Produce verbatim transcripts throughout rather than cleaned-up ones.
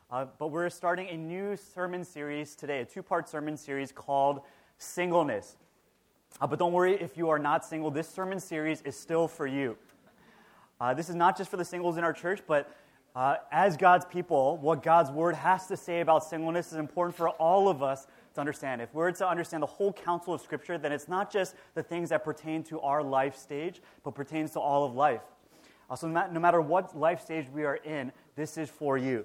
Uh, but we're starting a new sermon series today, a two-part sermon series called Singleness. Uh, but don't worry if you are not single, this sermon series is still for you. Uh, this is not just for the singles in our church, but uh, as God's people, what God's Word has to say about singleness is important for all of us to understand. If we're to understand the whole counsel of Scripture, then it's not just the things that pertain to our life stage, but pertains to all of life. Uh, so no matter what life stage we are in, this is for you.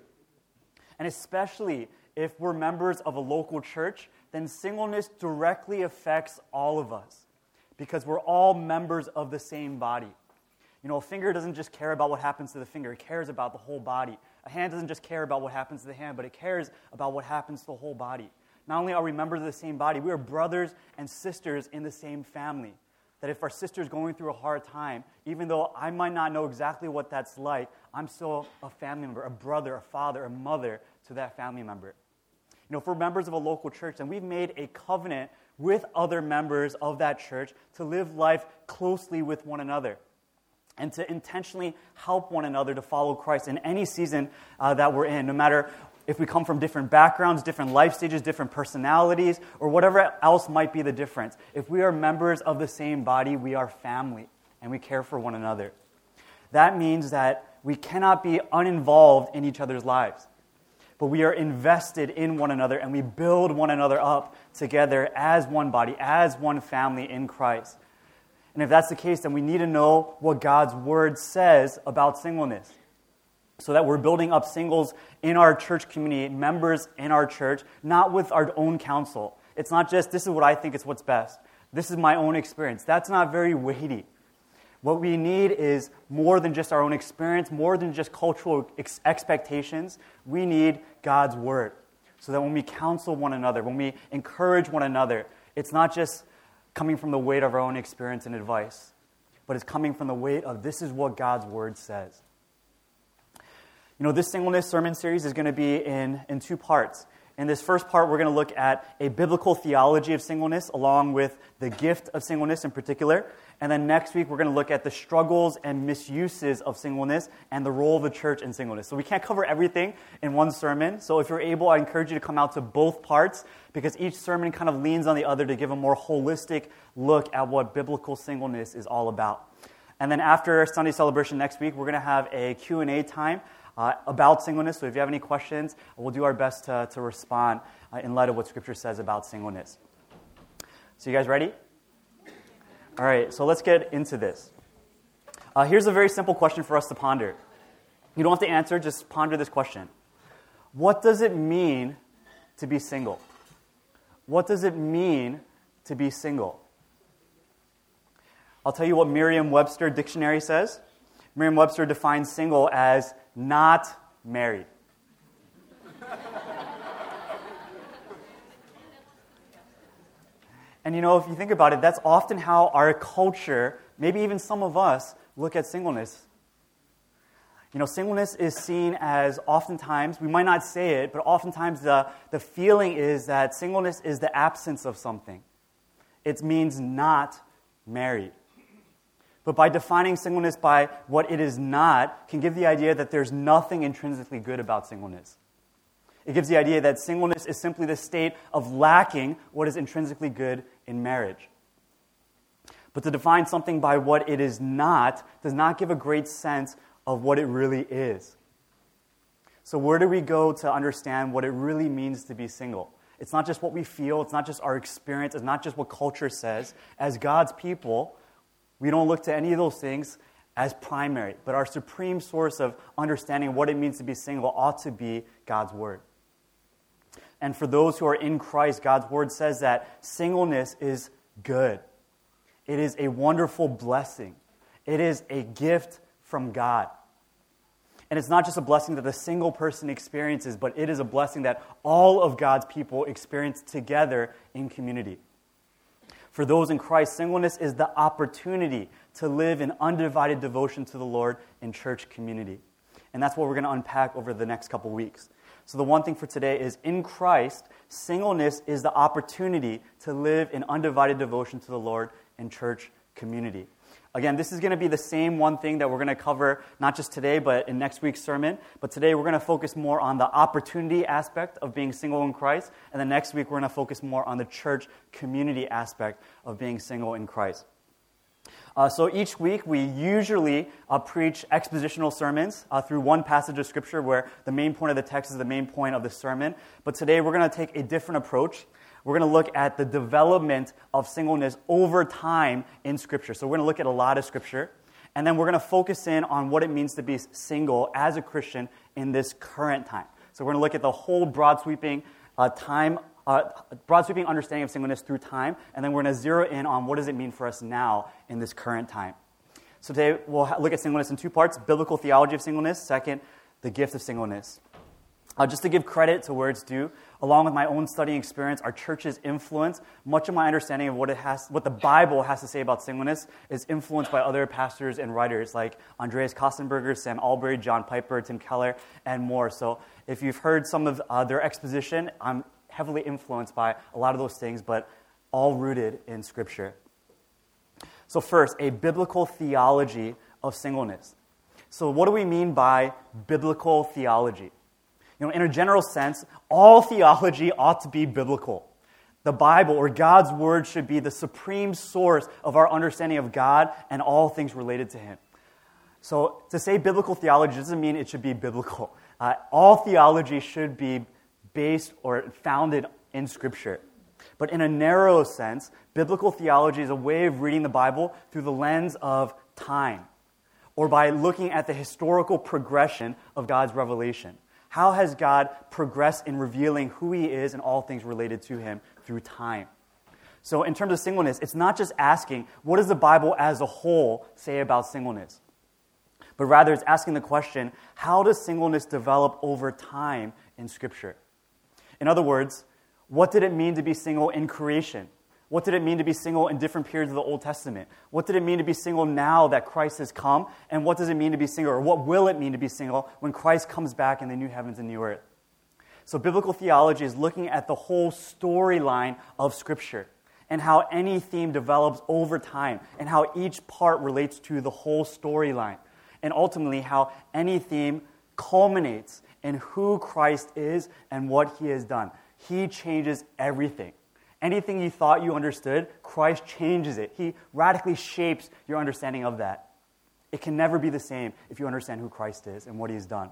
And especially if we're members of a local church, then singleness directly affects all of us because we're all members of the same body. You know, a finger doesn't just care about what happens to the finger, it cares about the whole body. A hand doesn't just care about what happens to the hand, but it cares about what happens to the whole body. Not only are we members of the same body, we are brothers and sisters in the same family. That if our sister's going through a hard time, even though I might not know exactly what that's like, I'm still a family member, a brother, a father, a mother to that family member. You know, if we're members of a local church, then we've made a covenant with other members of that church to live life closely with one another and to intentionally help one another to follow Christ in any season uh, that we're in, no matter if we come from different backgrounds, different life stages, different personalities, or whatever else might be the difference. If we are members of the same body, we are family, and we care for one another. That means that we cannot be uninvolved in each other's lives, but we are invested in one another, and we build one another up together as one body, as one family in Christ. And if that's the case, then we need to know what God's Word says about singleness, so that we're building up singles in our church community, members in our church, not with our own counsel. It's not just, this is what I think is what's best. This is my own experience. That's not very weighty. What we need is more than just our own experience, more than just cultural ex- expectations. We need God's Word, so that when we counsel one another, when we encourage one another, it's not just coming from the weight of our own experience and advice, but it's coming from the weight of this is what God's Word says. You know, this singleness sermon series is going to be in, in two parts. In this first part, we're going to look at a biblical theology of singleness, along with the gift of singleness in particular. And then next week, we're going to look at the struggles and misuses of singleness and the role of the church in singleness. So we can't cover everything in one sermon. So if you're able, I encourage you to come out to both parts, because each sermon kind of leans on the other to give a more holistic look at what biblical singleness is all about. And then after Sunday celebration next week, we're going to have a Q and A time Uh, about singleness. So if you have any questions, we'll do our best to, to respond uh, in light of what Scripture says about singleness. So you guys ready? All right, so let's get into this. Uh, here's a very simple question for us to ponder. You don't have to answer, just ponder this question. What does it mean to be single? What does it mean to be single? I'll tell you what Merriam-Webster dictionary says. Merriam-Webster defines single as not married. And you know, if you think about it, that's often how our culture, maybe even some of us, look at singleness. You know, singleness is seen as oftentimes, we might not say it, but oftentimes the, the feeling is that singleness is the absence of something. It means not married. But by defining singleness by what it is not, can give the idea that there's nothing intrinsically good about singleness. It gives the idea that singleness is simply the state of lacking what is intrinsically good in marriage. But to define something by what it is not does not give a great sense of what it really is. So where do we go to understand what it really means to be single? It's not just what we feel, it's not just our experience, it's not just what culture says. As God's people, we don't look to any of those things as primary, but our supreme source of understanding what it means to be single ought to be God's Word. And for those who are in Christ, God's Word says that singleness is good. It is a wonderful blessing. It is a gift from God. And it's not just a blessing that the single person experiences, but it is a blessing that all of God's people experience together in community. For those in Christ, singleness is the opportunity to live in undivided devotion to the Lord in church community. And that's what we're going to unpack over the next couple weeks. So the one thing for today is, in Christ, singleness is the opportunity to live in undivided devotion to the Lord in church community. Again, this is going to be the same one thing that we're going to cover not just today, but in next week's sermon. But today we're going to focus more on the opportunity aspect of being single in Christ. And then next week we're going to focus more on the church community aspect of being single in Christ. Uh, so each week we usually uh, preach expositional sermons uh, through one passage of Scripture where the main point of the text is the main point of the sermon. But today we're going to take a different approach. We're going to look at the development of singleness over time in Scripture. So we're going to look at a lot of Scripture, and then we're going to focus in on what it means to be single as a Christian in this current time. So we're going to look at the whole broad sweeping uh, time, uh, broad sweeping understanding of singleness through time, and then we're going to zero in on what does it mean for us now in this current time. So today we'll look at singleness in two parts: biblical theology of singleness. Second, the gift of singleness. Uh, just to give credit to where it's due, along with my own studying experience, our church's influence, much of my understanding of what it has, what the Bible has to say about singleness is influenced by other pastors and writers like Andreas Kostenberger, Sam Albury, John Piper, Tim Keller, and more. So if you've heard some of uh, their exposition, I'm heavily influenced by a lot of those things, but all rooted in Scripture. So first, a biblical theology of singleness. So what do we mean by biblical theology? You know, in a general sense, all theology ought to be biblical. The Bible, or God's Word, should be the supreme source of our understanding of God and all things related to Him. So to say biblical theology doesn't mean it should be biblical. Uh, all theology should be based or founded in Scripture. But in a narrow sense, biblical theology is a way of reading the Bible through the lens of time, or by looking at the historical progression of God's revelation. How has God progressed in revealing who He is and all things related to Him through time? So in terms of singleness, it's not just asking, what does the Bible as a whole say about singleness? But rather it's asking the question, how does singleness develop over time in Scripture? In other words, what did it mean to be single in creation? What did it mean to be single in different periods of the Old Testament? What did it mean to be single now that Christ has come? And what does it mean to be single, or what will it mean to be single when Christ comes back in the new heavens and new earth? So biblical theology is looking at the whole storyline of Scripture and how any theme develops over time and how each part relates to the whole storyline, and ultimately how any theme culminates in who Christ is and what He has done. He changes everything. Anything you thought you understood, Christ changes it. He radically shapes your understanding of that. It can never be the same if you understand who Christ is and what He has done.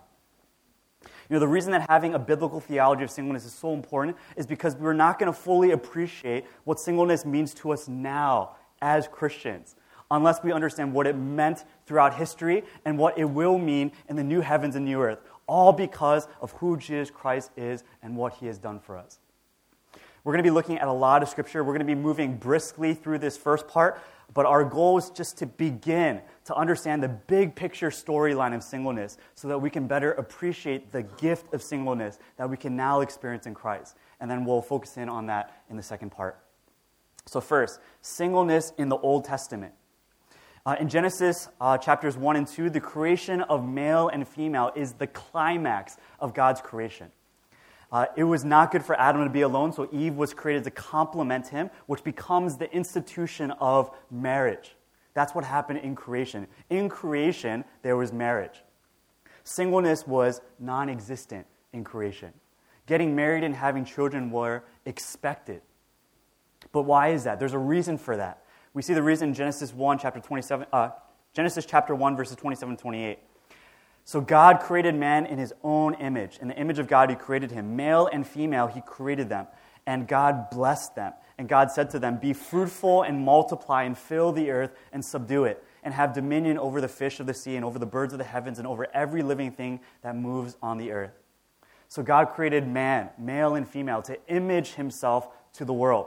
You know, the reason that having a biblical theology of singleness is so important is because we're not going to fully appreciate what singleness means to us now as Christians unless we understand what it meant throughout history and what it will mean in the new heavens and new earth, all because of who Jesus Christ is and what He has done for us. We're going to be looking at a lot of Scripture. We're going to be moving briskly through this first part, but our goal is just to begin to understand the big picture storyline of singleness so that we can better appreciate the gift of singleness that we can now experience in Christ. And then we'll focus in on that in the second part. So first, singleness in the Old Testament. Uh, in Genesis uh, chapters one and two, the creation of male and female is the climax of God's creation. Uh, it was not good for Adam to be alone, so Eve was created to complement him, which becomes the institution of marriage. That's what happened in creation. In creation, there was marriage. Singleness was non-existent in creation. Getting married and having children were expected. But why is that? There's a reason for that. We see the reason in Genesis one, chapter twenty-seven, uh, Genesis chapter one, verses twenty-seven and twenty-eight. So God created man in His own image. In the image of God, He created him. Male and female, He created them. And God blessed them. And God said to them, "Be fruitful and multiply and fill the earth and subdue it, and have dominion over the fish of the sea and over the birds of the heavens and over every living thing that moves on the earth." So God created man, male and female, to image Himself to the world.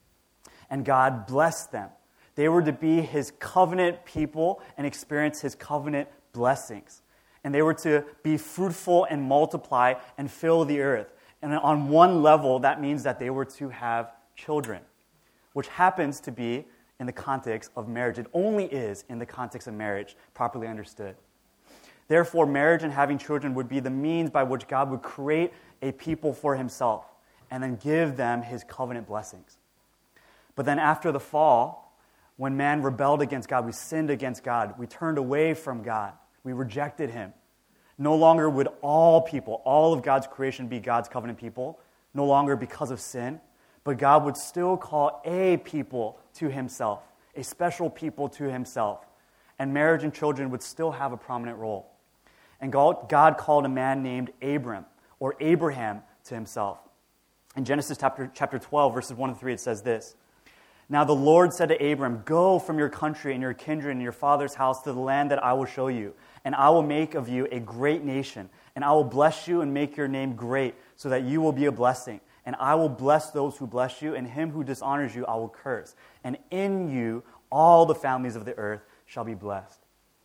And God blessed them. They were to be His covenant people and experience His covenant blessings. And they were to be fruitful and multiply and fill the earth. And on one level, that means that they were to have children, which happens to be in the context of marriage. It only is in the context of marriage, properly understood. Therefore, marriage and having children would be the means by which God would create a people for Himself and then give them His covenant blessings. But then after the fall, When man rebelled against God, we sinned against God. We turned away from God. We rejected him. No longer would all people, all of God's creation be God's covenant people, no longer because of sin, but God would still call a people to himself, a special people to himself, and marriage and children would still have a prominent role. And God called a man named Abram, or Abraham, to himself. In Genesis chapter, chapter twelve, verses one and three, it says this, "Now the Lord said to Abram, 'Go from your country and your kindred and your father's house to the land that I will show you, and I will make of you a great nation, and I will bless you and make your name great, so that you will be a blessing. And I will bless those who bless you, and him who dishonors you I will curse. And in you all the families of the earth shall be blessed.'"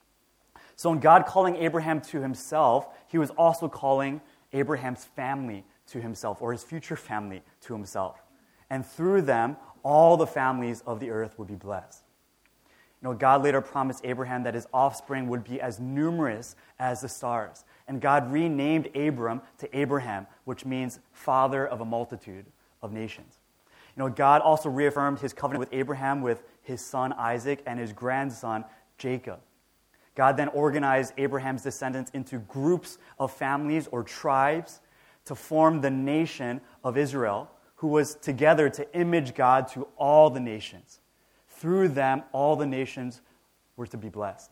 So in God calling Abraham to himself, he was also calling Abraham's family to himself, or his future family to himself. And through them, all the families of the earth would be blessed. You know, God later promised Abraham that his offspring would be as numerous as the stars. And God renamed Abram to Abraham, which means father of a multitude of nations. You know, God also reaffirmed his covenant with Abraham with his son Isaac and his grandson Jacob. God then organized Abraham's descendants into groups of families or tribes to form the nation of Israel, who was together to image God to all the nations. Through them, all the nations were to be blessed.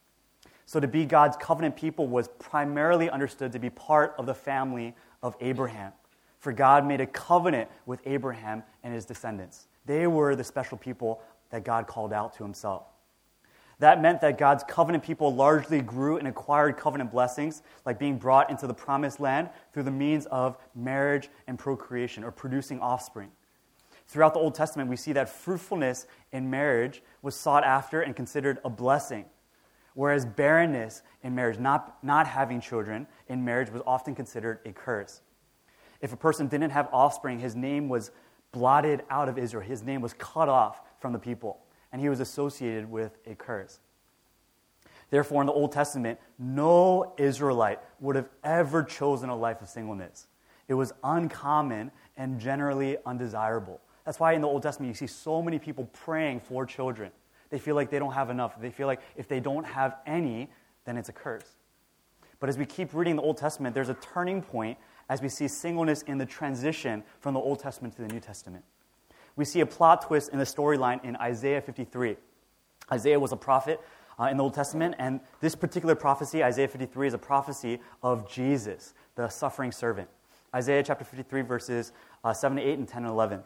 So to be God's covenant people was primarily understood to be part of the family of Abraham. For God made a covenant with Abraham and his descendants. They were the special people that God called out to himself. That meant that God's covenant people largely grew and acquired covenant blessings, like being brought into the promised land through the means of marriage and procreation, or producing offspring. Throughout the Old Testament, we see that fruitfulness in marriage was sought after and considered a blessing, whereas barrenness in marriage, not, not having children in marriage, was often considered a curse. If a person didn't have offspring, his name was blotted out of Israel. His name was cut off from the people, and he was associated with a curse. Therefore, in the Old Testament, no Israelite would have ever chosen a life of singleness. It was uncommon and generally undesirable. That's why in the Old Testament you see so many people praying for children. They feel like they don't have enough. They feel like if they don't have any, then it's a curse. But as we keep reading the Old Testament, there's a turning point as we see singleness in the transition from the Old Testament to the New Testament. We see a plot twist in the storyline in Isaiah fifty-three. Isaiah was a prophet uh, in the Old Testament, and this particular prophecy, Isaiah fifty-three, is a prophecy of Jesus, the suffering servant. Isaiah chapter fifty-three, verses uh, seven to eight and ten and eleven.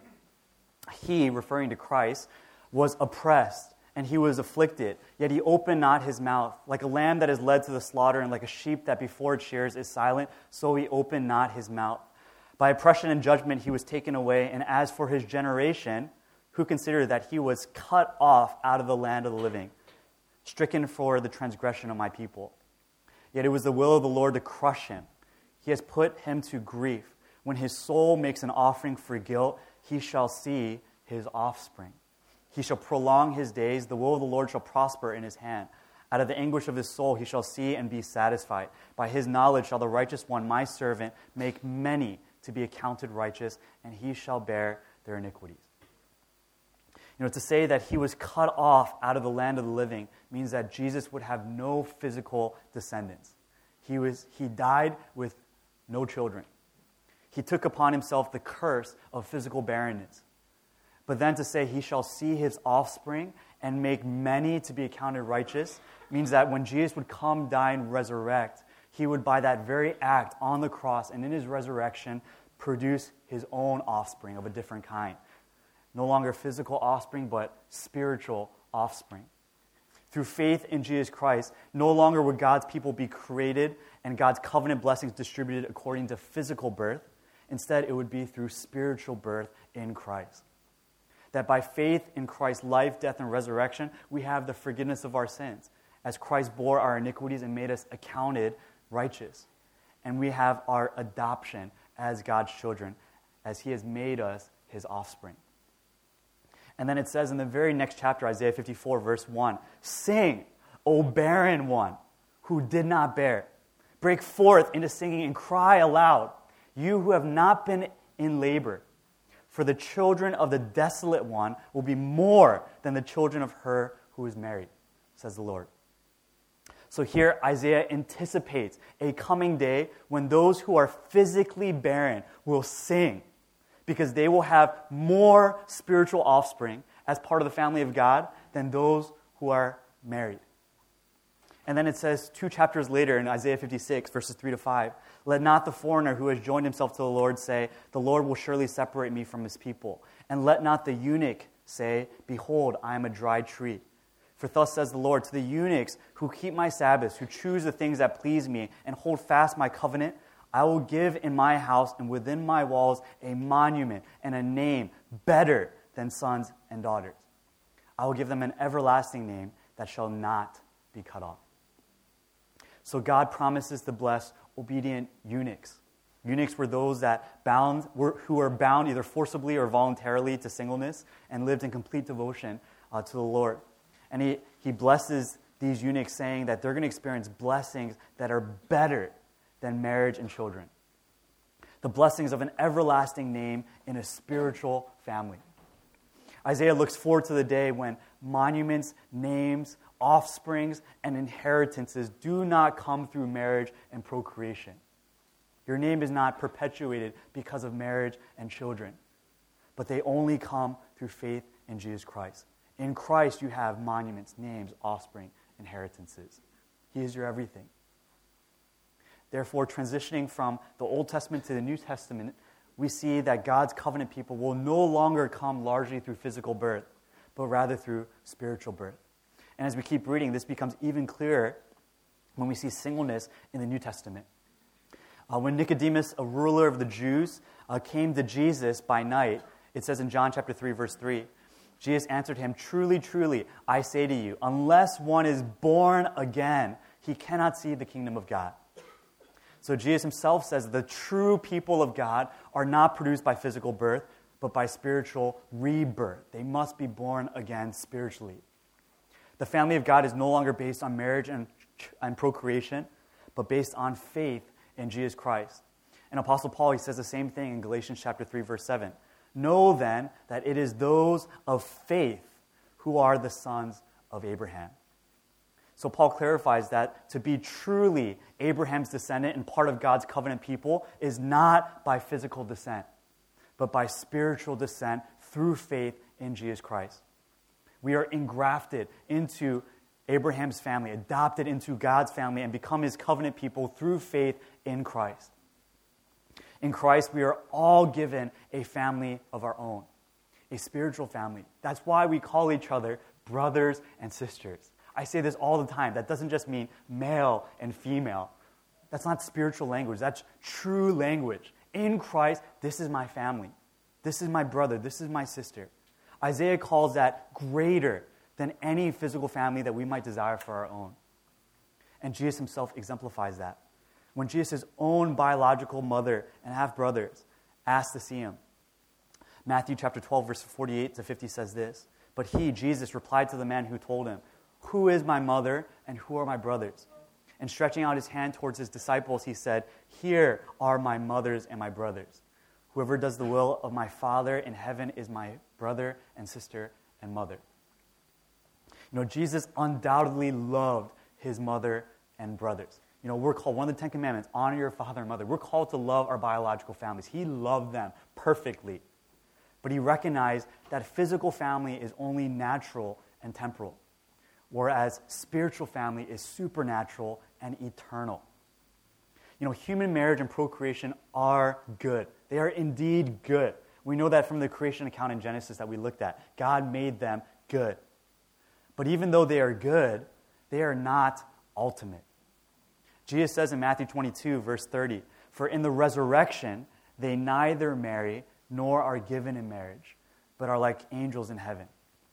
He, referring to Christ, was oppressed, and he was afflicted, yet he opened not his mouth. Like a lamb that is led to the slaughter, and like a sheep that before it shears is silent, so he opened not his mouth. By oppression and judgment he was taken away, and as for his generation, who considered that he was cut off out of the land of the living, stricken for the transgression of my people. Yet it was the will of the Lord to crush him. He has put him to grief. When his soul makes an offering for guilt, he shall see his offspring. He shall prolong his days. The will of the Lord shall prosper in his hand. Out of the anguish of his soul he shall see and be satisfied. By his knowledge shall the righteous one, my servant, make many to be accounted righteous, and he shall bear their iniquities. You know, to say that he was cut off out of the land of the living means that Jesus would have no physical descendants. He was he died with no children. He took upon himself the curse of physical barrenness. But then to say he shall see his offspring and make many to be accounted righteous means that when Jesus would come, die, and resurrect, he would, by that very act on the cross and in his resurrection, produce his own offspring of a different kind. No longer physical offspring, but spiritual offspring. Through faith in Jesus Christ, no longer would God's people be created and God's covenant blessings distributed according to physical birth. Instead, it would be through spiritual birth in Christ. That by faith in Christ's life, death, and resurrection, we have the forgiveness of our sins, as Christ bore our iniquities and made us accounted righteous. And we have our adoption as God's children, as he has made us his offspring. And then it says in the very next chapter, Isaiah fifty-four, verse one, "Sing, O barren one who did not bear. Break forth into singing and cry aloud, you who have not been in labor. For the children of the desolate one will be more than the children of her who is married, says the Lord. So here Isaiah anticipates a coming day when those who are physically barren will sing, because they will have more spiritual offspring as part of the family of God than those who are married. And then it says two chapters later in Isaiah fifty-six, verses three to five, let not the foreigner who has joined himself to the Lord say, the Lord will surely separate me from his people. And let not the eunuch say, behold, I am a dry tree. For thus says the Lord, to the eunuchs who keep my Sabbaths, who choose the things that please me, and hold fast my covenant, I will give in my house and within my walls a monument and a name better than sons and daughters. I will give them an everlasting name that shall not be cut off. So God promises to bless obedient eunuchs. Eunuchs were those that bound, were, who were bound either forcibly or voluntarily to singleness and lived in complete devotion uh, to the Lord. And he, he blesses these eunuchs, saying that they're going to experience blessings that are better than marriage and children. The blessings of an everlasting name in a spiritual family. Isaiah looks forward to the day when monuments, names, offsprings, and inheritances do not come through marriage and procreation. Your name is not perpetuated because of marriage and children, but they only come through faith in Jesus Christ. In Christ, you have monuments, names, offspring, inheritances. He is your everything. Therefore, transitioning from the Old Testament to the New Testament, we see that God's covenant people will no longer come largely through physical birth, but rather through spiritual birth. And as we keep reading, this becomes even clearer when we see singleness in the New Testament. Uh, when Nicodemus, a ruler of the Jews, uh, came to Jesus by night, it says in John chapter three, verse three, Jesus answered him, truly, truly, I say to you, unless one is born again, he cannot see the kingdom of God. So Jesus himself says the true people of God are not produced by physical birth, but by spiritual rebirth. They must be born again spiritually. The family of God is no longer based on marriage and, and procreation, but based on faith in Jesus Christ. And Apostle Paul, he says the same thing in Galatians chapter three, verse seven. Know then that it is those of faith who are the sons of Abraham. So Paul clarifies that to be truly Abraham's descendant and part of God's covenant people is not by physical descent, but by spiritual descent through faith in Jesus Christ. We are engrafted into Abraham's family, adopted into God's family, and become his covenant people through faith in Christ. In Christ, we are all given a family of our own, a spiritual family. That's why we call each other brothers and sisters. I say this all the time. That doesn't just mean male and female. That's not spiritual language. That's true language. In Christ, this is my family. This is my brother. This is my sister. Isaiah calls that greater than any physical family that we might desire for our own. And Jesus himself exemplifies that. When Jesus' own biological mother and half-brothers asked to see him, Matthew chapter twelve, verse forty-eight to fifty says this, but he, Jesus, replied to the man who told him, who is my mother and who are my brothers? And stretching out his hand towards his disciples, he said, here are my mothers and my brothers. Whoever does the will of my Father in heaven is my brother and sister and mother. You know, Jesus undoubtedly loved his mother and brothers. You know, we're called, one of the Ten Commandments, honor your father and mother. We're called to love our biological families. He loved them perfectly. But he recognized that physical family is only natural and temporal, whereas spiritual family is supernatural and eternal. You know, human marriage and procreation are good. They are indeed good. We know that from the creation account in Genesis that we looked at. God made them good. But even though they are good, they are not ultimate. Jesus says in Matthew twenty-two, verse thirty, for in the resurrection they neither marry nor are given in marriage, but are like angels in heaven.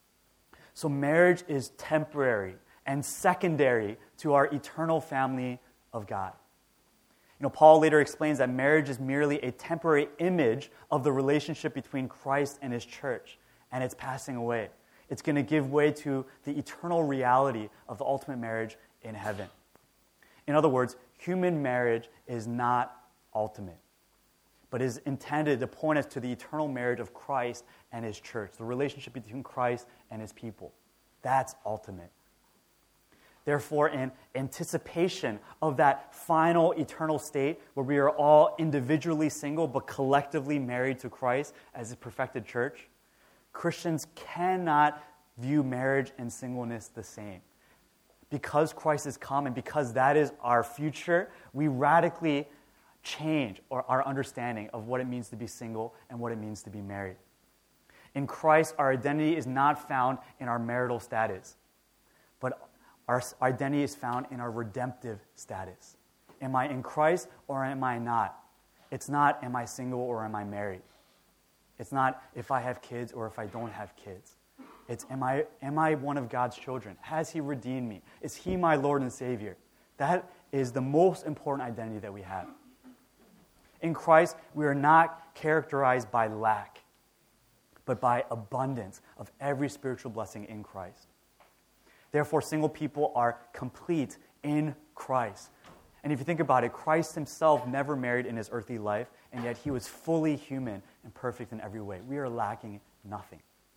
So marriage is temporary and secondary to our eternal family of God. You know, Paul later explains that marriage is merely a temporary image of the relationship between Christ and his church, and it's passing away. It's going to give way to the eternal reality of the ultimate marriage in heaven. In other words, human marriage is not ultimate. but is intended to point us to the eternal marriage of Christ and his church, the relationship between Christ and his people. That's ultimate. Therefore, in anticipation of that final eternal state where we are all individually single but collectively married to Christ as a perfected church, Christians cannot view marriage and singleness the same. Because Christ is come and because that is our future, we radically change our, our understanding of what it means to be single and what it means to be married. In Christ, our identity is not found in our marital status, but our identity is found in our redemptive status. Am I in Christ or am I not? It's not, am I single or am I married? It's not if I have kids or if I don't have kids. It's, am I, am I one of God's children? Has he redeemed me? Is he my Lord and Savior? That is the most important identity that we have. In Christ, we are not characterized by lack, but by abundance of every spiritual blessing in Christ. Therefore, single people are complete in Christ. And if you think about it, Christ himself never married in his earthly life, and yet he was fully human and perfect in every way. We are lacking nothing.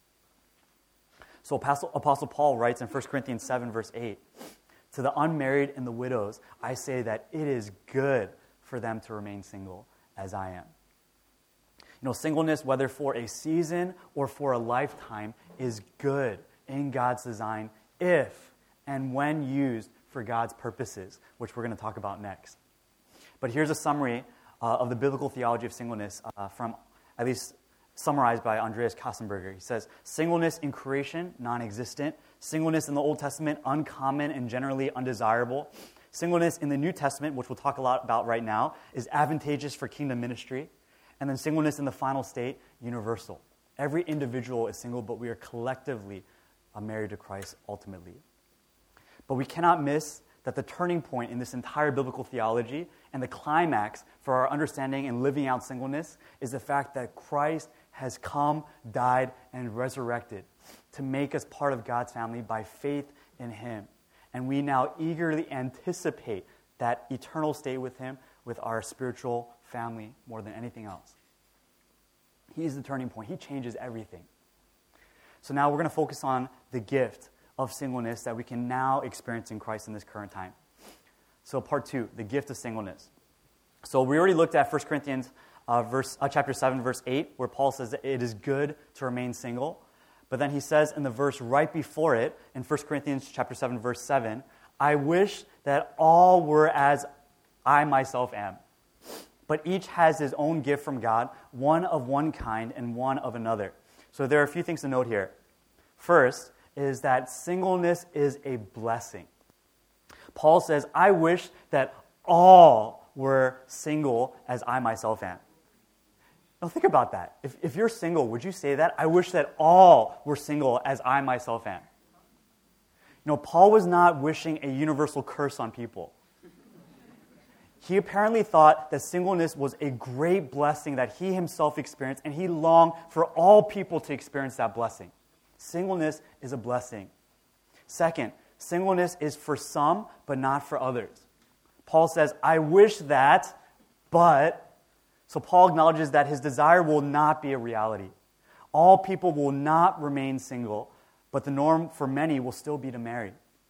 So Apostle, Apostle Paul writes in First Corinthians seven, verse eight, "To the unmarried and the widows, I say that it is good for them to remain single, as I am." You know, singleness, whether for a season or for a lifetime, is good in God's design if and when used for God's purposes, which we're going to talk about next. But here's a summary uh, of the biblical theology of singleness uh, from, at least summarized by Andreas Kassenberger. He says, singleness in creation, non-existent. Singleness in the Old Testament, uncommon and generally undesirable. Singleness in the New Testament, which we'll talk a lot about right now, is advantageous for kingdom ministry. And then singleness in the final state, universal. Every individual is single, but we are collectively uh, married to Christ ultimately. But we cannot miss that the turning point in this entire biblical theology and the climax for our understanding and living out singleness is the fact that Christ has come, died, and resurrected to make us part of God's family by faith in him. And we now eagerly anticipate that eternal state with him with our spiritual family more than anything else. He's the turning point. He changes everything. So now we're going to focus on the gift of singleness that we can now experience in Christ in this current time. So part two, the gift of singleness. So we already looked at First Corinthians uh, verse, uh, chapter seven, verse eight, where Paul says that it is good to remain single. But then he says in the verse right before it, in First Corinthians chapter seven, verse seven, "I wish that all were as I myself am. But each has his own gift from God, one of one kind and one of another." So there are a few things to note here. First is that singleness is a blessing. Paul says, "I wish that all were single as I myself am." Now think about that. If, if you're single, would you say that? "I wish that all were single as I myself am." You know, Paul was not wishing a universal curse on people. He apparently thought that singleness was a great blessing that he himself experienced, and he longed for all people to experience that blessing. Singleness is a blessing. Second, singleness is for some, but not for others. Paul says, "I wish that, but..." So Paul acknowledges that his desire will not be a reality. All people will not remain single, but the norm for many will still be to marry.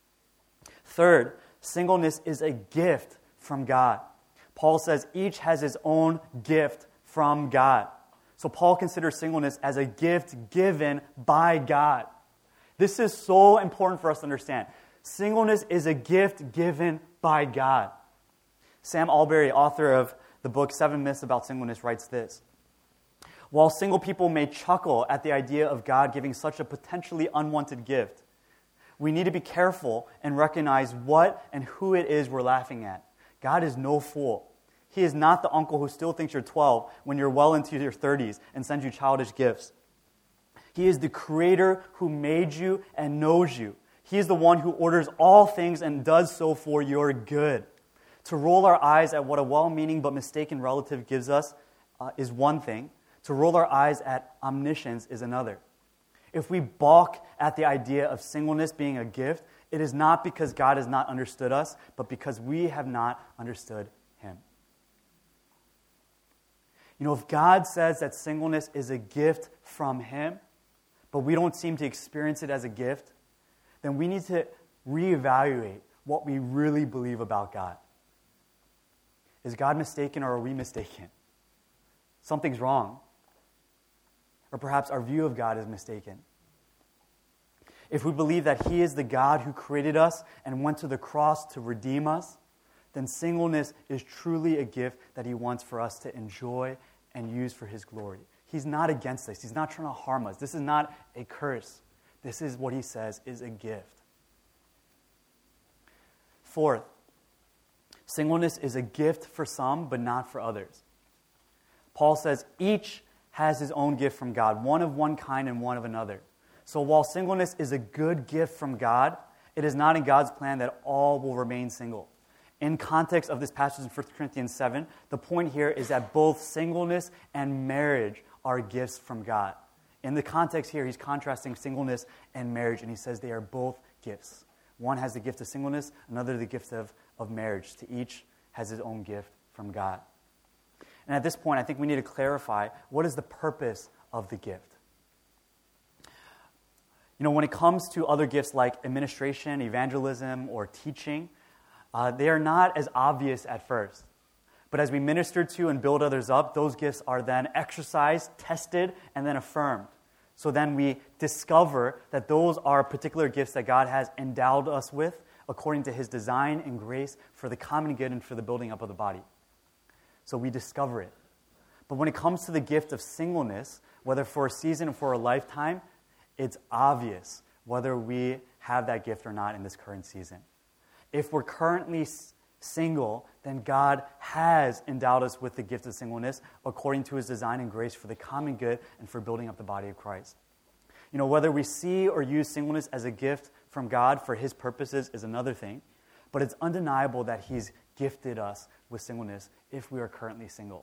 Third, singleness is a gift from God. Paul says each has his own gift from God. So Paul considers singleness as a gift given by God. This is so important for us to understand. Singleness is a gift given by God. Sam Allberry, author of the book Seven Myths About Singleness, writes this: "While single people may chuckle at the idea of God giving such a potentially unwanted gift, we need to be careful and recognize what and who it is we're laughing at. God is no fool. He is not the uncle who still thinks you're twelve when you're well into your thirties and sends you childish gifts. He is the Creator who made you and knows you. He is the one who orders all things and does so for your good. To roll our eyes at what a well-meaning but mistaken relative gives us uh, is one thing. To roll our eyes at omniscience is another. If we balk at the idea of singleness being a gift, it is not because God has not understood us, but because we have not understood him." You You know, if God says that singleness is a gift from Him, but we don't seem to experience it as a gift, then we need to reevaluate what we really believe about God. Is God mistaken or are we mistaken? Something's wrong. Or perhaps our view of God is mistaken. If we believe that He is the God who created us and went to the cross to redeem us, then singleness is truly a gift that He wants for us to enjoy and use for His glory. He's not against us. He's not trying to harm us. This is not a curse. This is what He says is a gift. Fourth, singleness is a gift for some, but not for others. Paul says each has his own gift from God, one of one kind and one of another. So while singleness is a good gift from God, it is not in God's plan that all will remain single. In context of this passage in First Corinthians seven, the point here is that both singleness and marriage are gifts from God. In the context here, he's contrasting singleness and marriage, and he says they are both gifts. One has the gift of singleness, another the gift of, of marriage. To each has his own gift from God. And at this point, I think we need to clarify, what is the purpose of the gift? You know, when it comes to other gifts like administration, evangelism, or teaching, uh, they are not as obvious at first. But as we minister to and build others up, those gifts are then exercised, tested, and then affirmed. So then we discover that those are particular gifts that God has endowed us with according to His design and grace for the common good and for the building up of the body. So we discover it. But when it comes to the gift of singleness, whether for a season or for a lifetime, it's obvious whether we have that gift or not in this current season. If we're currently s- single, then God has endowed us with the gift of singleness according to His design and grace for the common good and for building up the body of Christ. You know, whether we see or use singleness as a gift from God for His purposes is another thing, but it's undeniable that He's gifted us with singleness if we are currently single.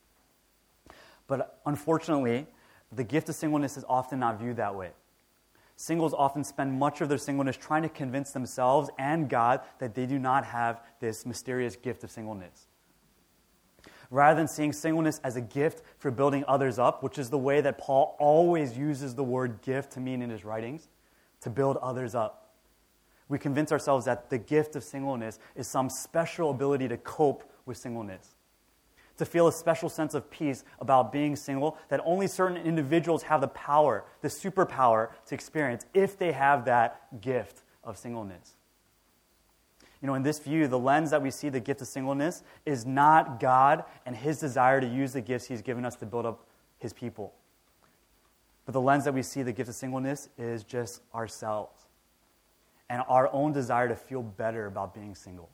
But unfortunately, the gift of singleness is often not viewed that way. Singles often spend much of their singleness trying to convince themselves and God that they do not have this mysterious gift of singleness. Rather than seeing singleness as a gift for building others up, which is the way that Paul always uses the word gift to mean in his writings, to build others up, we convince ourselves that the gift of singleness is some special ability to cope with singleness, to feel a special sense of peace about being single that only certain individuals have the power, the superpower to experience if they have that gift of singleness. You know, in this view, the lens that we see the gift of singleness is not God and His desire to use the gifts He's given us to build up His people. But the lens that we see the gift of singleness is just ourselves and our own desire to feel better about being single.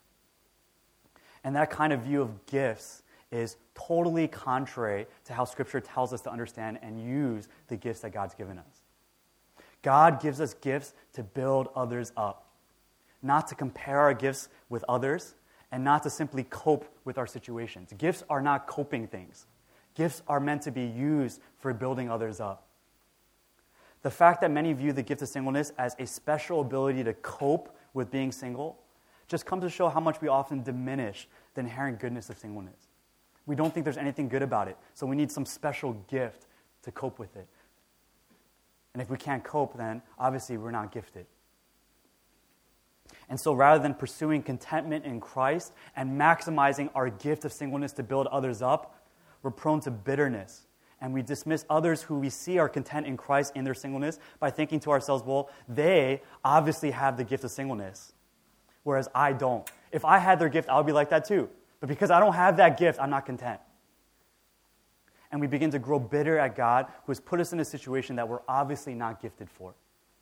And that kind of view of gifts is totally contrary to how Scripture tells us to understand and use the gifts that God's given us. God gives us gifts to build others up, not to compare our gifts with others, and not to simply cope with our situations. Gifts are not coping things. Gifts are meant to be used for building others up. The fact that many view the gift of singleness as a special ability to cope with being single just comes to show how much we often diminish the inherent goodness of singleness. We don't think there's anything good about it, so we need some special gift to cope with it. And if we can't cope, then obviously we're not gifted. And so rather than pursuing contentment in Christ and maximizing our gift of singleness to build others up, we're prone to bitterness. And we dismiss others who we see are content in Christ in their singleness by thinking to ourselves, well, they obviously have the gift of singleness, whereas I don't. If I had their gift, I would be like that too. But because I don't have that gift, I'm not content. And we begin to grow bitter at God, who has put us in a situation that we're obviously not gifted for.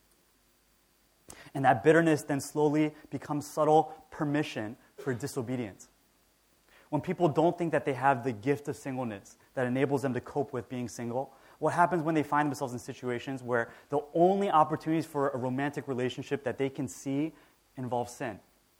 And that bitterness then slowly becomes subtle permission for disobedience. When people don't think that they have the gift of singleness that enables them to cope with being single, what happens when they find themselves in situations where the only opportunities for a romantic relationship that they can see involve sin?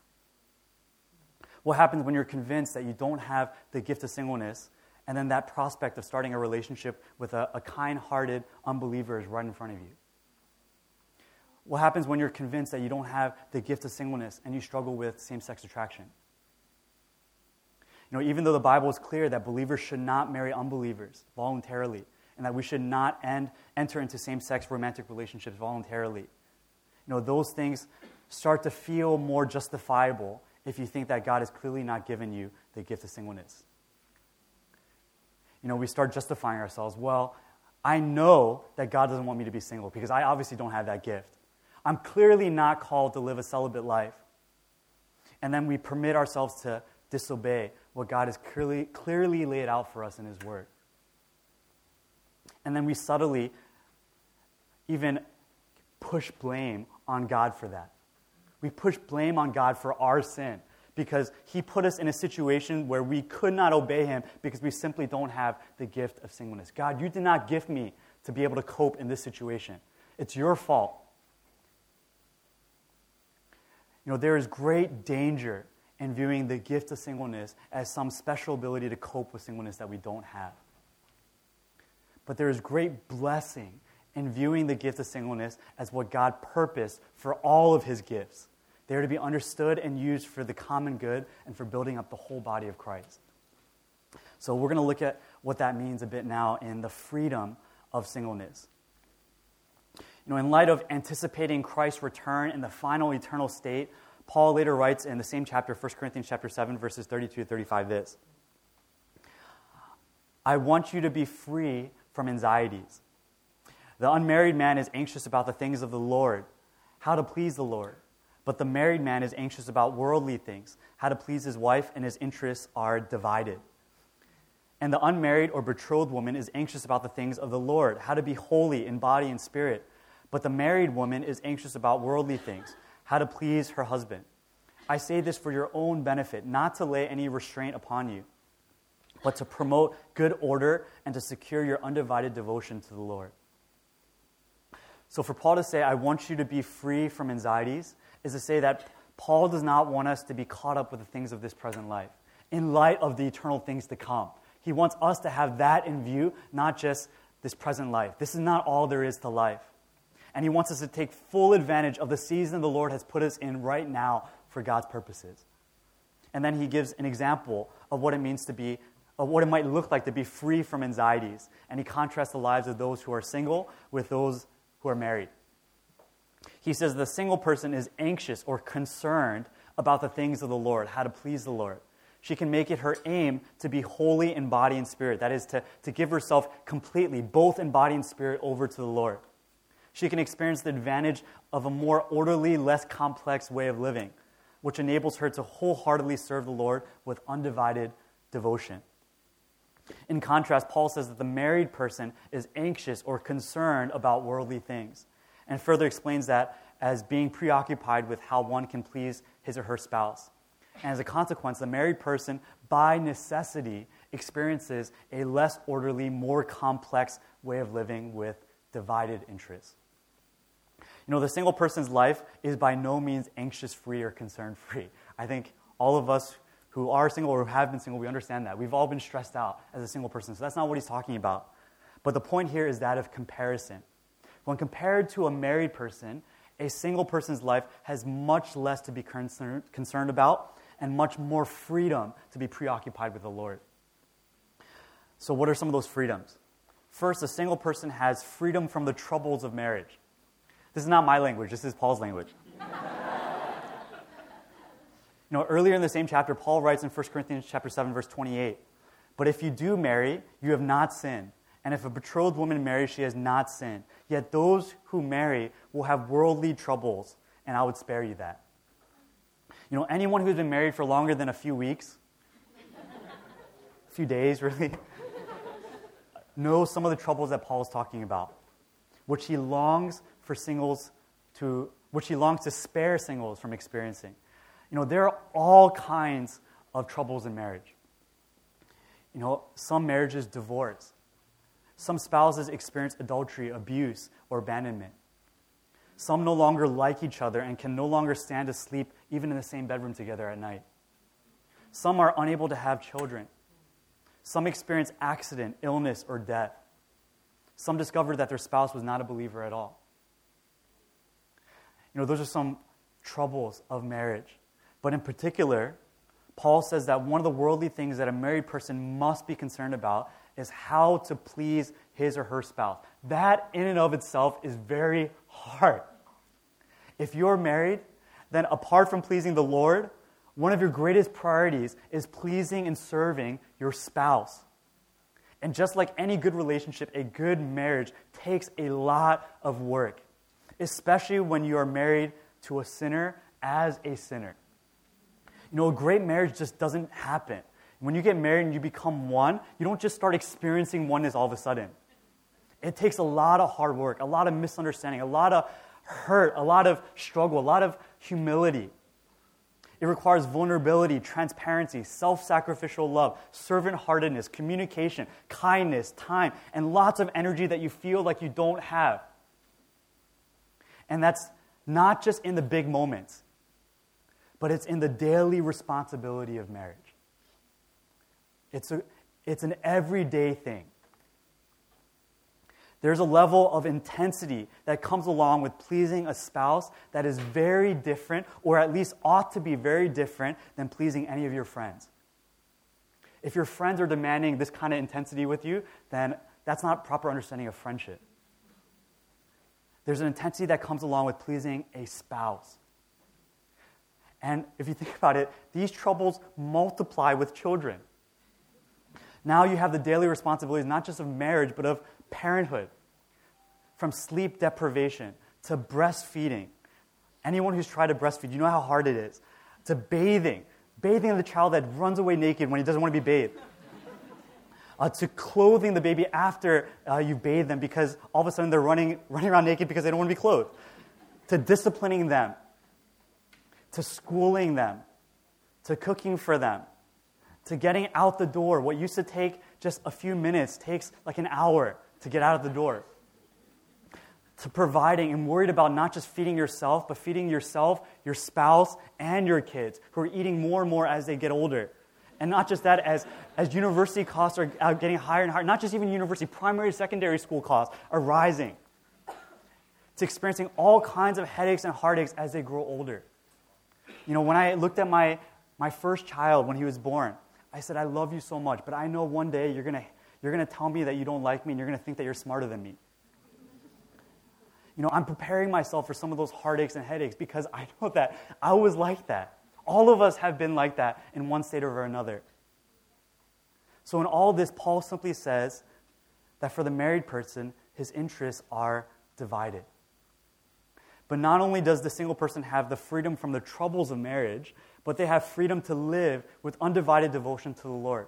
What happens when you're convinced that you don't have the gift of singleness, and then that prospect of starting a relationship with a, a kind-hearted unbeliever is right in front of you? What happens when you're convinced that you don't have the gift of singleness and you struggle with same-sex attraction? You know, even though the Bible is clear that believers should not marry unbelievers voluntarily, and that we should not end, enter into same-sex romantic relationships voluntarily, you know, those things start to feel more justifiable if you think that God has clearly not given you the gift of singleness. You know, we start justifying ourselves. Well, I know that God doesn't want me to be single because I obviously don't have that gift. I'm clearly not called to live a celibate life. And then we permit ourselves to disobey what God has clearly, clearly laid out for us in His Word. And then we subtly even push blame on God for that. We push blame on God for our sin because He put us in a situation where we could not obey Him because we simply don't have the gift of singleness. God, you did not gift me to be able to cope in this situation. It's your fault. You know, there is great danger in viewing the gift of singleness as some special ability to cope with singleness that we don't have. But there is great blessing in viewing the gift of singleness as what God purposed for all of His gifts. They are to be understood and used for the common good and for building up the whole body of Christ. So we're going to look at what that means a bit now in the freedom of singleness. You know, in light of anticipating Christ's return in the final eternal state, Paul later writes in the same chapter, First Corinthians chapter seven, verses thirty-two to thirty-five, this: I want you to be free from anxieties. The unmarried man is anxious about the things of the Lord, how to please the Lord. But the married man is anxious about worldly things, how to please his wife, and his interests are divided. And the unmarried or betrothed woman is anxious about the things of the Lord, how to be holy in body and spirit. But the married woman is anxious about worldly things, how to please her husband. I say this for your own benefit, not to lay any restraint upon you, but to promote good order and to secure your undivided devotion to the Lord. So for Paul to say, I want you to be free from anxieties, is to say that Paul does not want us to be caught up with the things of this present life, in light of the eternal things to come. He wants us to have that in view, not just this present life. This is not all there is to life. And he wants us to take full advantage of the season the Lord has put us in right now for God's purposes. And then he gives an example of what it means to be, of what it might look like to be free from anxieties. And he contrasts the lives of those who are single with those who are married. He says the single person is anxious or concerned about the things of the Lord, how to please the Lord. She can make it her aim to be holy in body and spirit. That is, to, to give herself completely, both in body and spirit, over to the Lord. She can experience the advantage of a more orderly, less complex way of living, which enables her to wholeheartedly serve the Lord with undivided devotion. In contrast, Paul says that the married person is anxious or concerned about worldly things, and further explains that as being preoccupied with how one can please his or her spouse. And as a consequence, the married person, by necessity, experiences a less orderly, more complex way of living with divided interests. You know, the single person's life is by no means anxious-free or concern-free. I think all of us who are single or who have been single, we understand that. We've all been stressed out as a single person, so that's not what he's talking about. But the point here is that of comparison. When compared to a married person, a single person's life has much less to be concerned, concerned about and much more freedom to be preoccupied with the Lord. So what are some of those freedoms? First, a single person has freedom from the troubles of marriage. This is not my language, this is Paul's language. You know, earlier in the same chapter, Paul writes in First Corinthians chapter seven, verse twenty-eight, but if you do marry, you have not sinned. And if a betrothed woman marries, she has not sinned. Yet those who marry will have worldly troubles, and I would spare you that. You know, anyone who's been married for longer than a few weeks, a few days really, knows some of the troubles that Paul is talking about, which he longs for singles to, which he longs to spare singles from experiencing. You know, there are all kinds of troubles in marriage. You know, some marriages divorce. Some spouses experience adultery, abuse, or abandonment. Some no longer like each other and can no longer stand to sleep even in the same bedroom together at night. Some are unable to have children. Some experience accident, illness, or death. Some discover that their spouse was not a believer at all. You know, those are some troubles of marriage. But in particular, Paul says that one of the worldly things that a married person must be concerned about is how to please his or her spouse. That in and of itself is very hard. If you're married, then apart from pleasing the Lord, one of your greatest priorities is pleasing and serving your spouse. And just like any good relationship, a good marriage takes a lot of work, especially when you are married to a sinner as a sinner. You know, a great marriage just doesn't happen. When you get married and you become one, you don't just start experiencing oneness all of a sudden. It takes a lot of hard work, a lot of misunderstanding, a lot of hurt, a lot of struggle, a lot of humility. It requires vulnerability, transparency, self-sacrificial love, servant-heartedness, communication, kindness, time, and lots of energy that you feel like you don't have. And that's not just in the big moments, but it's in the daily responsibility of marriage. It's a, it's an everyday thing. There's a level of intensity that comes along with pleasing a spouse that is very different, or at least ought to be very different than pleasing any of your friends. If your friends are demanding this kind of intensity with you, then that's not proper understanding of friendship. There's an intensity that comes along with pleasing a spouse. And if you think about it, these troubles multiply with children. Now you have the daily responsibilities not just of marriage, but of parenthood. From sleep deprivation to breastfeeding. Anyone who's tried to breastfeed, you know how hard it is. To bathing. Bathing the child that runs away naked when he doesn't want to be bathed. Uh, to clothing the baby after uh, you bathe them because all of a sudden they're running, running around naked because they don't want to be clothed. To disciplining them. To schooling them. To cooking for them. To getting out the door. What used to take just a few minutes takes like an hour to get out of the door. To providing and worried about not just feeding yourself, but feeding yourself, your spouse, and your kids who are eating more and more as they get older. And not just that, as, as university costs are getting higher and higher, not just even university, primary, secondary school costs are rising. To experiencing all kinds of headaches and heartaches as they grow older. You know, when I looked at my, my first child when he was born, I said, I love you so much, but I know one day you're going to you're going to tell me that you don't like me and you're going to think that you're smarter than me. You know, I'm preparing myself for some of those heartaches and headaches because I know that I was like that. All of us have been like that in one state or another. So in all this, Paul simply says that for the married person, his interests are divided. But not only does the single person have the freedom from the troubles of marriage, but they have freedom to live with undivided devotion to the Lord.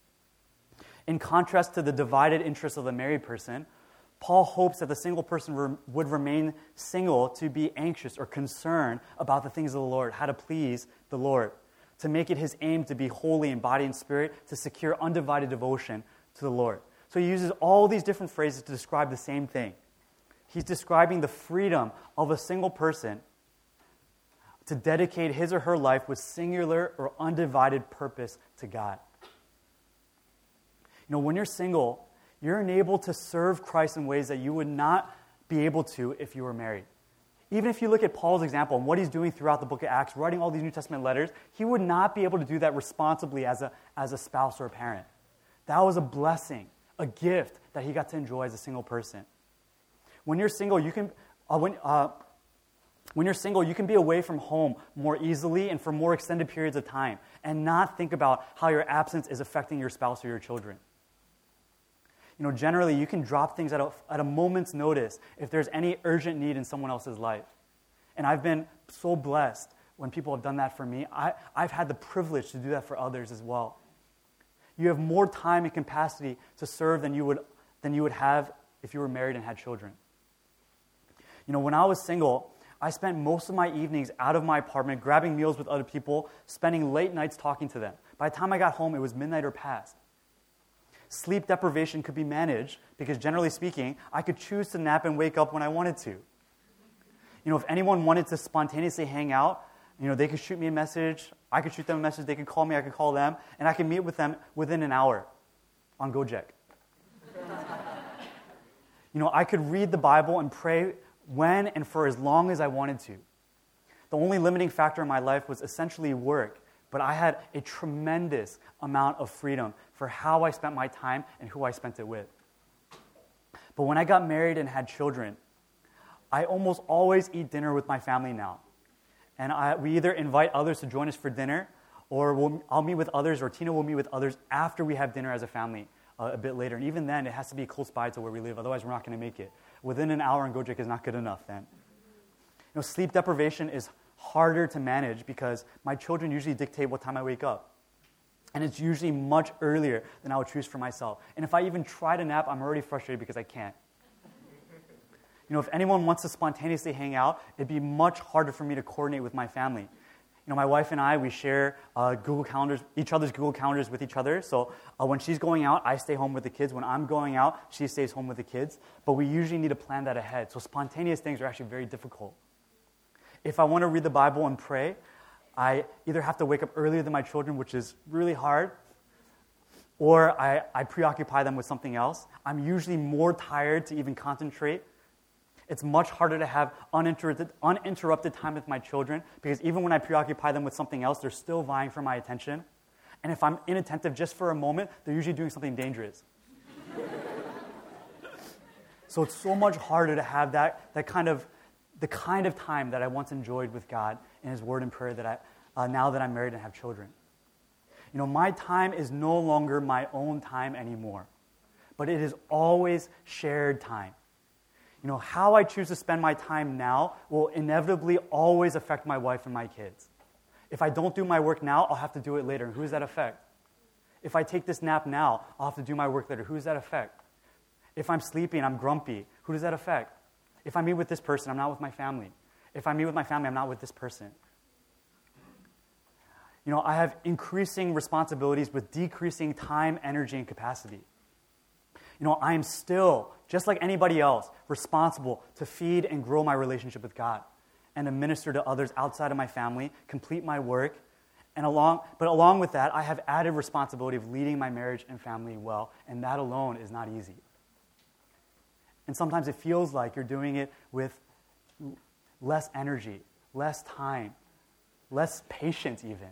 In contrast to the divided interests of the married person, Paul hopes that the single person re- would remain single to be anxious or concerned about the things of the Lord, how to please the Lord, to make it his aim to be holy in body and spirit, to secure undivided devotion to the Lord. So he uses all these different phrases to describe the same thing. He's describing the freedom of a single person to dedicate his or her life with singular or undivided purpose to God. You know, when you're single, you're enabled to serve Christ in ways that you would not be able to if you were married. Even if you look at Paul's example and what he's doing throughout the book of Acts, writing all these New Testament letters, he would not be able to do that responsibly as a, as a spouse or a parent. That was a blessing, a gift that he got to enjoy as a single person. When you're single, you can uh, when uh, when you're single, you can be away from home more easily and for more extended periods of time and not think about how your absence is affecting your spouse or your children. You know, generally, you can drop things at a, at a moment's notice if there's any urgent need in someone else's life. And I've been so blessed when people have done that for me. I, I've had the privilege to do that for others as well. You have more time and capacity to serve than you would than you would have if you were married and had children. You know, when I was single, I spent most of my evenings out of my apartment, grabbing meals with other people, spending late nights talking to them. By the time I got home, it was midnight or past. Sleep deprivation could be managed because, generally speaking, I could choose to nap and wake up when I wanted to. You know, if anyone wanted to spontaneously hang out, you know, they could shoot me a message, I could shoot them a message, they could call me, I could call them, and I could meet with them within an hour on Gojek. You know, I could read the Bible and pray when and for as long as I wanted to. The only limiting factor in my life was essentially work, but I had a tremendous amount of freedom for how I spent my time and who I spent it with. But when I got married and had children, I almost always eat dinner with my family now. And I, we either invite others to join us for dinner, or we'll, I'll meet with others, or Tina will meet with others after we have dinner as a family uh, a bit later. And even then, it has to be close by to where we live. Otherwise, we're not going to make it. Within an hour in Gojek is not good enough then. You know, sleep deprivation is harder to manage because my children usually dictate what time I wake up. And it's usually much earlier than I would choose for myself. And if I even try to nap, I'm already frustrated because I can't. You know, if anyone wants to spontaneously hang out, it'd be much harder for me to coordinate with my family. You know, my wife and I, we share uh, Google Calendars, each other's Google Calendars with each other. So uh, when she's going out, I stay home with the kids. When I'm going out, she stays home with the kids. But we usually need to plan that ahead. So spontaneous things are actually very difficult. If I want to read the Bible and pray, I either have to wake up earlier than my children, which is really hard, or I, I preoccupy them with something else. I'm usually more tired to even concentrate. It's much harder to have uninterrupted, uninterrupted time with my children because even when I preoccupy them with something else, they're still vying for my attention. And if I'm inattentive just for a moment, they're usually doing something dangerous. So it's so much harder to have that, that kind of, the kind of time that I once enjoyed with God in His Word and prayer that I, uh, now that I'm married and have children. You know, my time is no longer my own time anymore, but it is always shared time. You know, how I choose to spend my time now will inevitably always affect my wife and my kids. If I don't do my work now, I'll have to do it later. And who does that affect? If I take this nap now, I'll have to do my work later. Who does that affect? If I'm sleepy and I'm grumpy, who does that affect? If I meet with this person, I'm not with my family. If I meet with my family, I'm not with this person. You know, I have increasing responsibilities with decreasing time, energy, and capacity. You know, I am still, just like anybody else, responsible to feed and grow my relationship with God and to minister to others outside of my family, complete my work, and along, but along with that, I have added responsibility of leading my marriage and family well, and that alone is not easy. And sometimes it feels like you're doing it with less energy, less time, less patience even.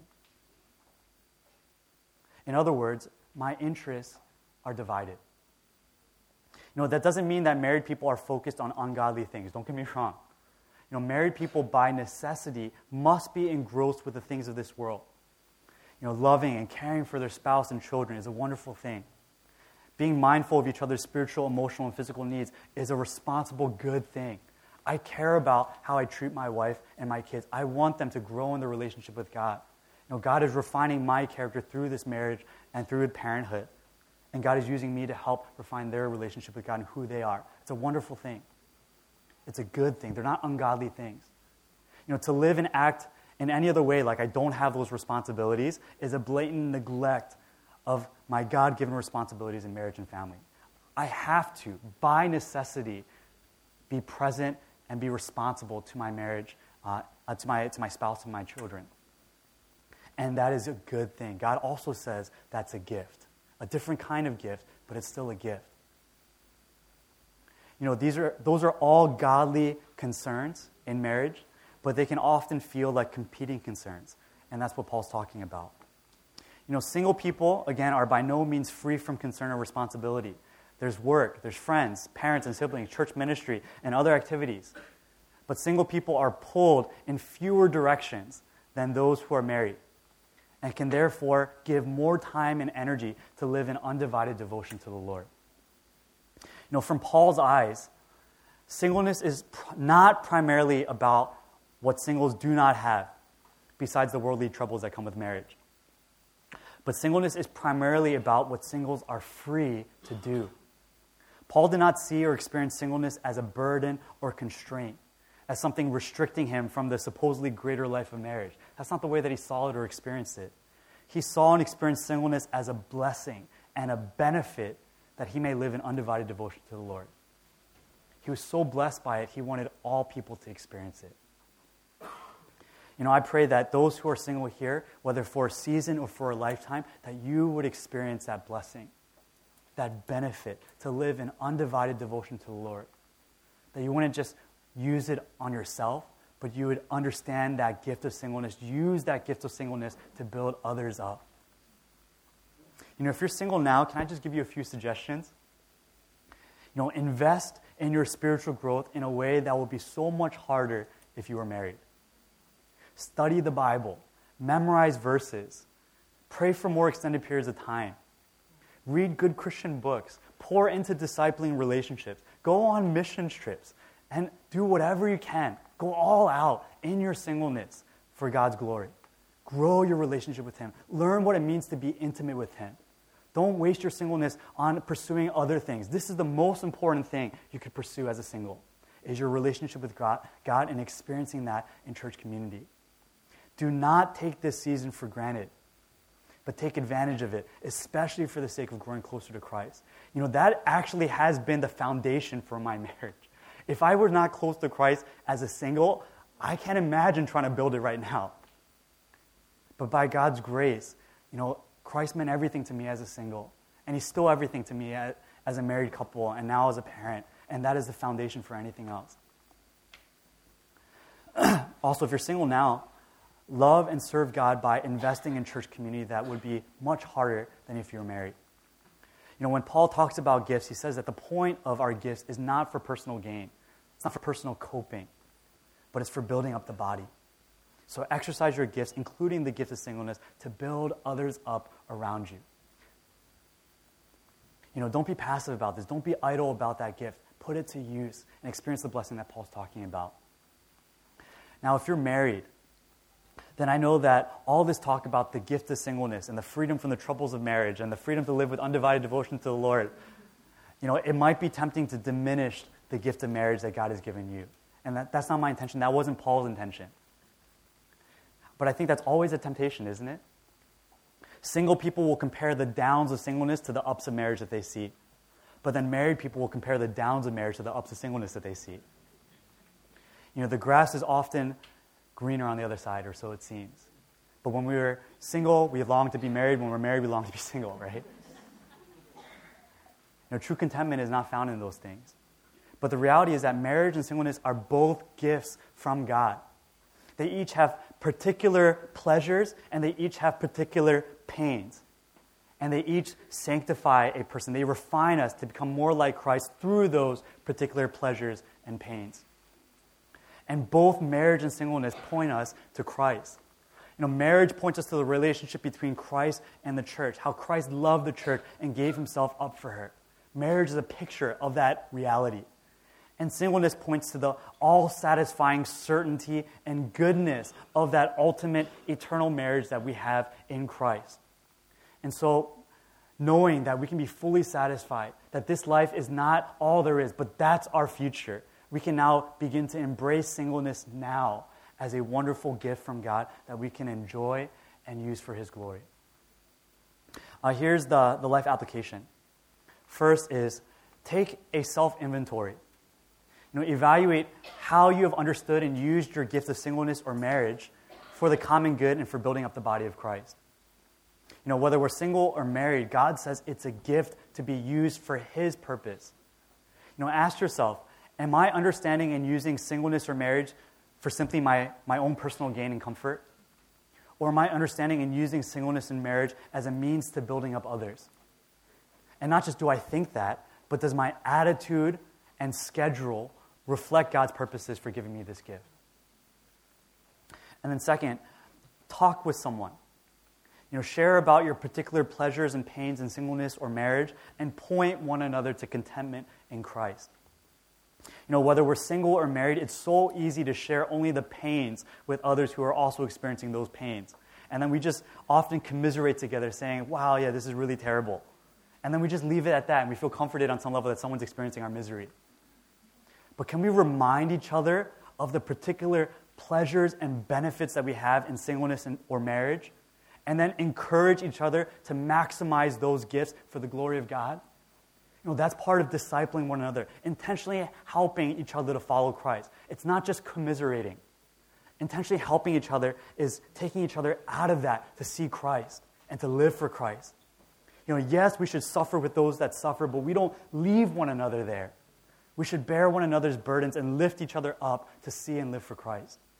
In other words, my interests are divided. You know, that doesn't mean that married people are focused on ungodly things. Don't get me wrong. You know, married people by necessity must be engrossed with the things of this world. You know, loving and caring for their spouse and children is a wonderful thing. Being mindful of each other's spiritual, emotional, and physical needs is a responsible, good thing. I care about how I treat my wife and my kids. I want them to grow in their relationship with God. You know, God is refining my character through this marriage and through parenthood. And God is using me to help refine their relationship with God and who they are. It's a wonderful thing. It's a good thing. They're not ungodly things. You know, to live and act in any other way like I don't have those responsibilities is a blatant neglect of my God-given responsibilities in marriage and family. I have to, by necessity, be present and be responsible to my marriage, uh, to my to my spouse and my children. And that is a good thing. God also says that's a gift. A different kind of gift, but it's still a gift. You know, these are those are all godly concerns in marriage, but they can often feel like competing concerns. And that's what Paul's talking about. You know, single people, again, are by no means free from concern or responsibility. There's work, there's friends, parents and siblings, church ministry, and other activities. But single people are pulled in fewer directions than those who are married, and can therefore give more time and energy to live in undivided devotion to the Lord. You know, from Paul's eyes, singleness is pr- not primarily about what singles do not have, besides the worldly troubles that come with marriage. But singleness is primarily about what singles are free to do. Paul did not see or experience singleness as a burden or constraint, as something restricting him from the supposedly greater life of marriage. That's not the way that he saw it or experienced it. He saw and experienced singleness as a blessing and a benefit that he may live in undivided devotion to the Lord. He was so blessed by it, he wanted all people to experience it. You know, I pray that those who are single here, whether for a season or for a lifetime, that you would experience that blessing, that benefit to live in undivided devotion to the Lord. That you wouldn't just use it on yourself, but you would understand that gift of singleness, use that gift of singleness to build others up. You know, if you're single now, can I just give you a few suggestions? You know, invest in your spiritual growth in a way that will be so much harder if you were married. Study the Bible, memorize verses, pray for more extended periods of time, read good Christian books, pour into discipling relationships, go on mission trips, and do whatever you can. Go all out in your singleness for God's glory. Grow your relationship with Him. Learn what it means to be intimate with Him. Don't waste your singleness on pursuing other things. This is the most important thing you could pursue as a single, is your relationship with God, God and experiencing that in church community. Do not take this season for granted, but take advantage of it, especially for the sake of growing closer to Christ. You know, that actually has been the foundation for my marriage. If I were not close to Christ as a single, I can't imagine trying to build it right now. But by God's grace, you know, Christ meant everything to me as a single, and He's still everything to me as, as a married couple, and now as a parent, and that is the foundation for anything else. Also, if you're single now, love and serve God by investing in church community. That would be much harder than if you were married. You know, when Paul talks about gifts, he says that the point of our gifts is not for personal gain. It's not for personal coping, but it's for building up the body. So exercise your gifts, including the gift of singleness, to build others up around you. You know, don't be passive about this. Don't be idle about that gift. Put it to use and experience the blessing that Paul's talking about. Now, if you're married, then I know that all this talk about the gift of singleness and the freedom from the troubles of marriage and the freedom to live with undivided devotion to the Lord, you know, it might be tempting to diminish the gift of marriage that God has given you. And that, that's not my intention. That wasn't Paul's intention. But I think that's always a temptation, isn't it? Single people will compare the downs of singleness to the ups of marriage that they see. But then married people will compare the downs of marriage to the ups of singleness that they see. You know, the grass is often greener on the other side, or so it seems. But when we were single, we long to be married. When we're married, we long to be single, right? You know, true contentment is not found in those things. But the reality is that marriage and singleness are both gifts from God. They each have particular pleasures, and they each have particular pains. And they each sanctify a person. They refine us to become more like Christ through those particular pleasures and pains. And both marriage and singleness point us to Christ. You know, marriage points us to the relationship between Christ and the church, how Christ loved the church and gave Himself up for her. Marriage is a picture of that reality. And singleness points to the all-satisfying certainty and goodness of that ultimate eternal marriage that we have in Christ. And so, knowing that we can be fully satisfied, that this life is not all there is, but that's our future, we can now begin to embrace singleness now as a wonderful gift from God that we can enjoy and use for His glory. Uh, here's the, the life application. First is take a self-inventory. You know, evaluate how you have understood and used your gift of singleness or marriage for the common good and for building up the body of Christ. You know, whether we're single or married, God says it's a gift to be used for His purpose. You know, ask yourself, am I understanding and using singleness or marriage for simply my, my own personal gain and comfort? Or am I understanding and using singleness and marriage as a means to building up others? And not just do I think that, but does my attitude and schedule reflect God's purposes for giving me this gift? And then second, talk with someone. You know, share about your particular pleasures and pains in singleness or marriage and point one another to contentment in Christ. You know, whether we're single or married, it's so easy to share only the pains with others who are also experiencing those pains. And then we just often commiserate together saying, wow, yeah, this is really terrible. And then we just leave it at that and we feel comforted on some level that someone's experiencing our misery. But can we remind each other of the particular pleasures and benefits that we have in singleness and, or marriage, and then encourage each other to maximize those gifts for the glory of God? You know, that's part of discipling one another, intentionally helping each other to follow Christ. It's not just commiserating. Intentionally helping each other is taking each other out of that to see Christ and to live for Christ. You know, yes, we should suffer with those that suffer, but we don't leave one another there. We should bear one another's burdens and lift each other up to see and live for Christ.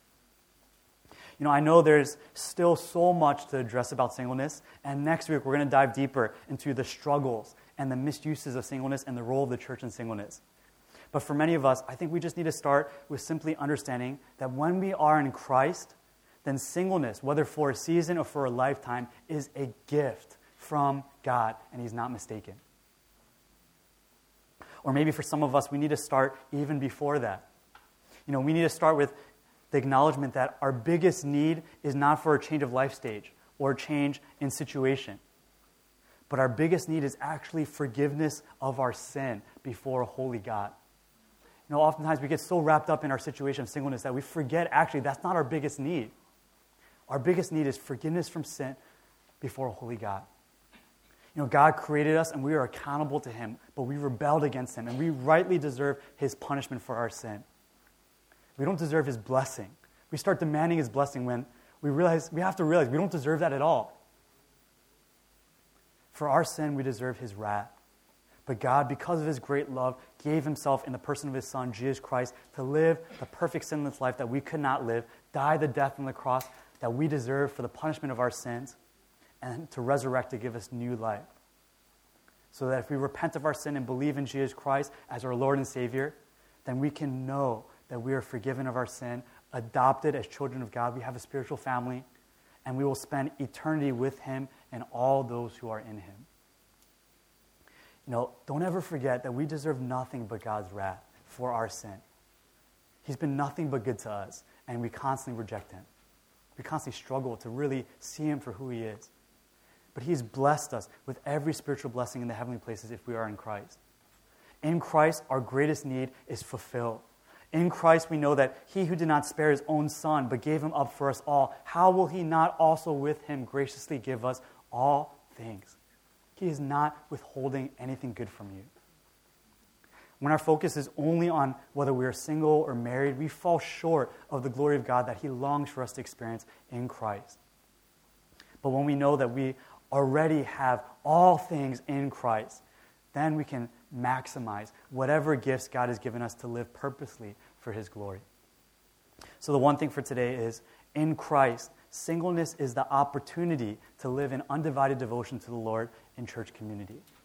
You know, I know there's still so much to address about singleness, and next week we're going to dive deeper into the struggles and the misuses of singleness and the role of the church in singleness. But for many of us, I think we just need to start with simply understanding that when we are in Christ, then singleness, whether for a season or for a lifetime, is a gift from God, and He's not mistaken. Or maybe for some of us, we need to start even before that. You know, we need to start with the acknowledgement that our biggest need is not for a change of life stage or a change in situation. But our biggest need is actually forgiveness of our sin before a holy God. You know, oftentimes we get so wrapped up in our situation of singleness that we forget actually that's not our biggest need. Our biggest need is forgiveness from sin before a holy God. You know, God created us and we are accountable to Him, but we rebelled against Him and we rightly deserve His punishment for our sin. We don't deserve His blessing. We start demanding His blessing when we realize, we have to realize we don't deserve that at all. For our sin, we deserve His wrath. But God, because of His great love, gave Himself in the person of His Son, Jesus Christ, to live the perfect sinless life that we could not live, die the death on the cross that we deserve for the punishment of our sins, and to resurrect to give us new life. So that if we repent of our sin and believe in Jesus Christ as our Lord and Savior, then we can know that we are forgiven of our sin, adopted as children of God, we have a spiritual family, and we will spend eternity with Him and all those who are in Him. You know, don't ever forget that we deserve nothing but God's wrath for our sin. He's been nothing but good to us, and we constantly reject Him. We constantly struggle to really see Him for who He is. But He's blessed us with every spiritual blessing in the heavenly places if we are in Christ. In Christ, our greatest need is fulfilled. In Christ, we know that He who did not spare His own Son, but gave Him up for us all, how will He not also with Him graciously give us all things? He is not withholding anything good from you. When our focus is only on whether we are single or married, we fall short of the glory of God that He longs for us to experience in Christ. But when we know that we already have all things in Christ, then we can maximize whatever gifts God has given us to live purposely for His glory. So the one thing for today is, in Christ, singleness is the opportunity to live in undivided devotion to the Lord in church community.